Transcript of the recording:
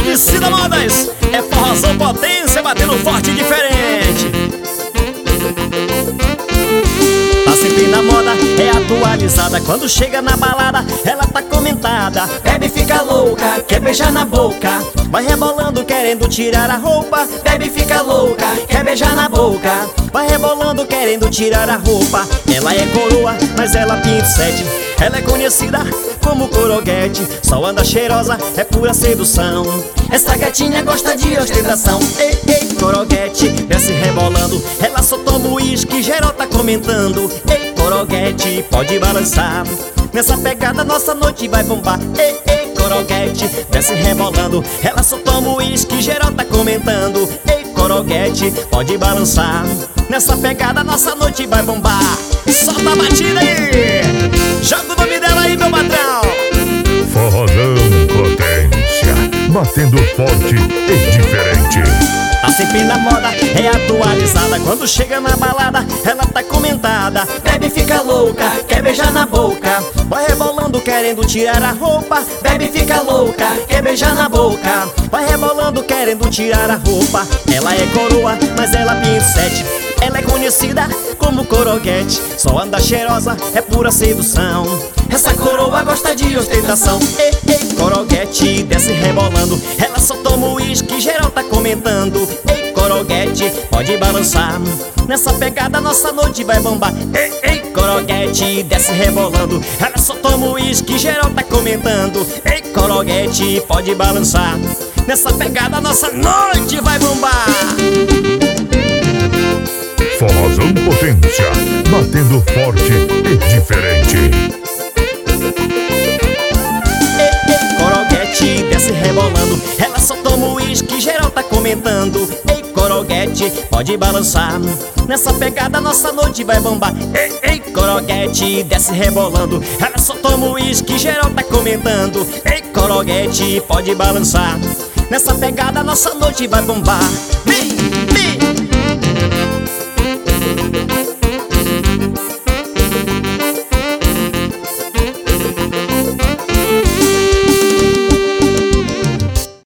Cida Modas, é forrozão potência, batendo forte e diferente. Tá sempre na moda, é atualizada. Quando chega na balada, ela tá comentada. Bebe, fica louca, quer beijar na boca. Vai rebolando querendo tirar a roupa. Bebe, fica louca, quer beijar na boca. Vai rebolando querendo tirar a roupa. Ela é coroa, mas ela pinta sete. Ela é conhecida como coroguete. Só anda cheirosa, é pura sedução. Essa gatinha gosta de ostentação. Ei, ei, coroguete, desce rebolando. Ela só toma uísque, geral tá comentando. Ei, coroguete, pode balançar. Nessa pegada nossa noite vai bombar. Ei, ei, coroguete, desce rebolando. Ela só toma uísque, geral tá comentando. Ei, coroguete, pode balançar. Nessa pegada nossa noite vai bombar. Solta a batida aí, joga o nome dela aí, meu patrão. Forrozão potência, batendo forte e diferente. Tá sempre na moda, é atualizada. Quando chega na balada, ela tá comentada. Bebe, fica louca, quer beijar na boca. Vai rebolando querendo tirar a roupa. Bebe, fica louca, quer beijar na boca. Vai rebolando querendo tirar a roupa. Ela é coroa, mas ela pinta sete. Ela é conhecida como coroguete. Só anda cheirosa, é pura sedução. Essa coroa gosta de ostentação. Ei, ei, coroguete, desce rebolando. Ela só toma uísque, geral tá comentando. Ei, coroguete, pode balançar. Nessa pegada nossa noite vai bombar. Ei, ei, coroguete, desce rebolando. Ela só toma uísque, geral tá comentando. Ei, coroguete, pode balançar. Nessa pegada nossa noite vai bombar. Forrozão potência, batendo forte e diferente. Ei, ei, coroguete, desce rebolando. Ela só toma uísque, geral tá comentando. Ei, coroguete, pode balançar. Nessa pegada nossa noite vai bombar. Ei, ei, coroguete, desce rebolando. Ela só toma uísque, geral tá comentando. Ei, coroguete, pode balançar. Nessa pegada nossa noite vai bombar. Vem, vem.